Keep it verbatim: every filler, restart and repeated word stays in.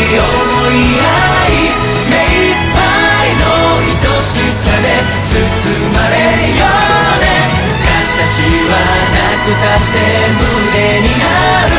思い合い、目いっぱいの愛しさで包まれようね。形はなくたって胸になる